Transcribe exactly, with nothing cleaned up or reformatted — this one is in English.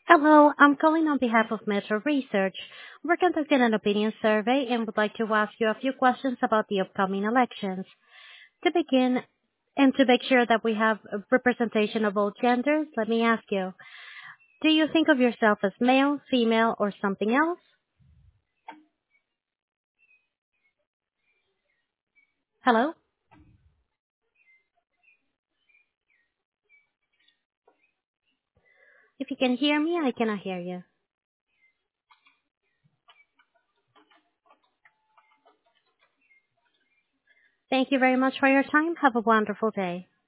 Hello, I'm calling on behalf of Metro Research. We're conducting an opinion survey and would like to ask you a few questions about the upcoming elections. To begin, and to make sure that we have a representation of all genders, let me ask you, do you think of yourself as male, female, or something else? Hello? If you can hear me, I cannot hear you. Thank you very much for your time. Have a wonderful day.